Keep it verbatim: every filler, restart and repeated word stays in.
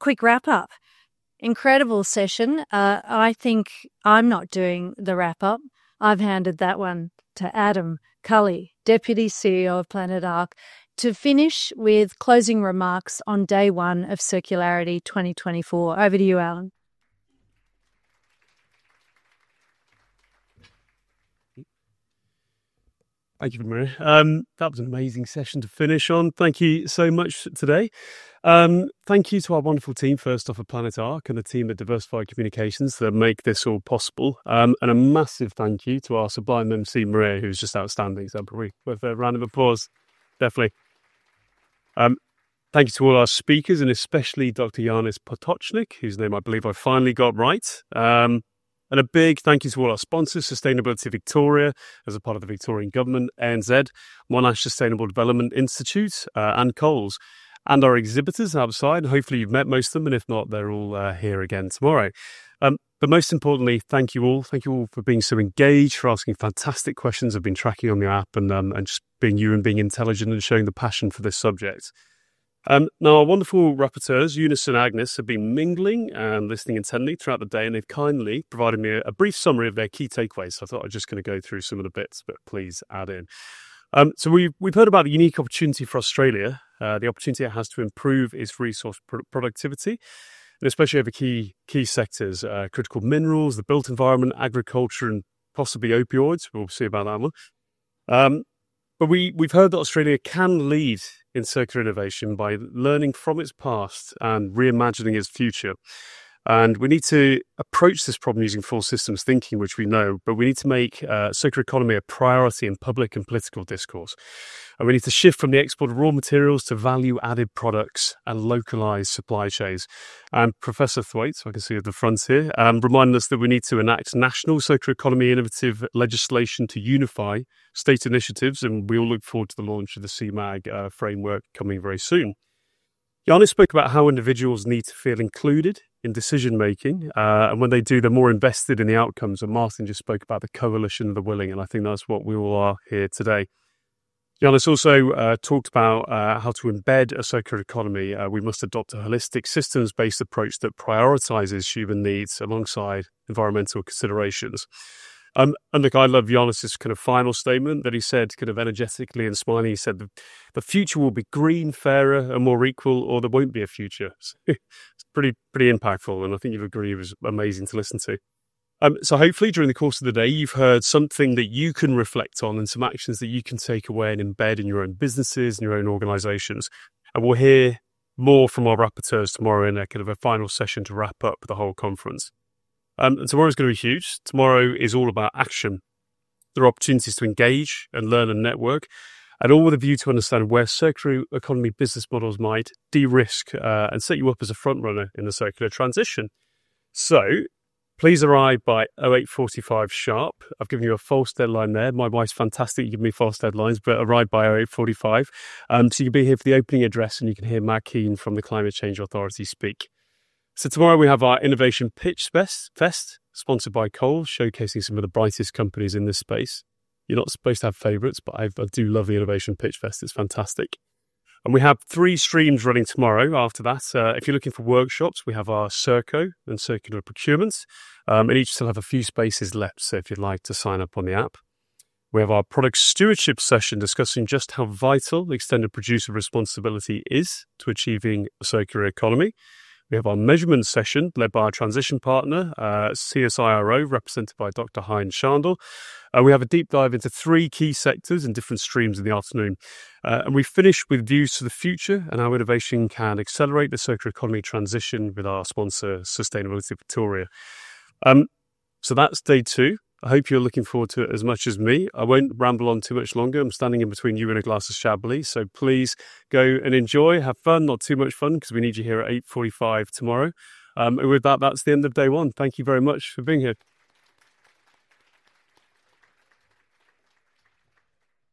quick wrap up. Incredible session. Uh, I think I'm not doing the wrap up. I've handed that one to Adam Cully, Deputy C E O of Planet Ark, to finish with closing remarks on day one of Circularity twenty twenty-four. Over to you, Alan. Thank you, Maria. Um, that was an amazing session to finish on. Thank you so much today. Um, thank you to our wonderful team, first off at Planet Ark, and the team at Diversified Communications that make this all possible. Um, and a massive thank you to our sublime M C, Maria, who's just outstanding. So probably worth a round of applause, definitely. Um, thank you to all our speakers, and especially Doctor Yanis Potočnik, whose name I believe I finally got right. Um, And a big thank you to all our sponsors, Sustainability Victoria, as a part of the Victorian Government, A N Z, Monash Sustainable Development Institute, uh, and Coles, and our exhibitors outside. Hopefully you've met most of them, and if not, they're all uh, here again tomorrow. Um, but most importantly, thank you all. Thank you all for being so engaged, for asking fantastic questions. I've been tracking on the app, and, um, and just being you and being intelligent and showing the passion for this subject. Um, now, our wonderful rapporteurs, Eunice and Agnes, have been mingling and listening intently throughout the day, and they've kindly provided me a, a brief summary of their key takeaways. So I thought I was just going to go through some of the bits, but please add in. Um, so we've, we've heard about the unique opportunity for Australia, uh, the opportunity it has to improve its resource pro- productivity, and especially over key key sectors, uh, critical minerals, the built environment, agriculture, and possibly opioids. We'll see about that one. Um, But we, we've heard that Australia can lead in circular innovation by learning from its past and reimagining its future. And we need to approach this problem using full systems thinking, which we know, but we need to make uh, circular economy a priority in public and political discourse. And we need to shift from the export of raw materials to value-added products and localised supply chains. And Professor Thwaite, so I can see at the front here, um, reminded us that we need to enact national circular economy innovative legislation to unify state initiatives, and we all look forward to the launch of the C MAG uh, framework coming very soon. Yanis spoke about how individuals need to feel included in decision-making, uh, and when they do, they're more invested in the outcomes. And Martin just spoke about the coalition of the willing, and I think that's what we all are here today. Yanis also uh, talked about uh, how to embed a circular economy. Uh, we must adopt a holistic systems-based approach that prioritises human needs alongside environmental considerations. Um, and look, I love Yanis's kind of final statement that he said kind of energetically and smiling. He said, the, the future will be green, fairer and more equal, or there won't be a future. So it's pretty pretty impactful, and I think you've agreed it was amazing to listen to. Um, so hopefully during the course of the day, you've heard something that you can reflect on and some actions that you can take away and embed in your own businesses and your own organisations. And we'll hear more from our rapporteurs tomorrow in a kind of a final session to wrap up the whole conference. Um, and tomorrow's going to be huge. Tomorrow is all about action. There are opportunities to engage and learn and network, and all with a view to understand where circular economy business models might de-risk uh, and set you up as a front runner in the circular transition. So please arrive by oh eight forty-five sharp. I've given you a false deadline there. My wife's fantastic. You give me false deadlines, but arrive by oh eight forty-five. Um, so you can be here for the opening address, and you can hear Matt Keane from the Climate Change Authority speak. So tomorrow we have our Innovation Pitch Fest, Fest, sponsored by Coles, showcasing some of the brightest companies in this space. You're not supposed to have favourites, but I, I do love the Innovation Pitch Fest. It's fantastic. And we have three streams running tomorrow after that. Uh, if you're looking for workshops, we have our Circo and Circular Procurement, um, and each still have a few spaces left, so if you'd like to sign up on the app. We have our product stewardship session discussing just how vital extended producer responsibility is to achieving a circular economy. We have our measurement session led by our transition partner, uh, C S I R O, represented by Doctor Hein Schandl. Uh, we have a deep dive into three key sectors and different streams in the afternoon. Uh, and we finish with views to the future and how innovation can accelerate the circular economy transition with our sponsor, Sustainability Victoria. Um, so that's day two. I hope you're looking forward to it as much as me. I won't ramble on too much longer. I'm standing in between you and a glass of Chablis. So please go and enjoy, have fun, not too much fun, because we need you here at eight forty-five tomorrow. Um, and with that, that's the end of day one. Thank you very much for being here.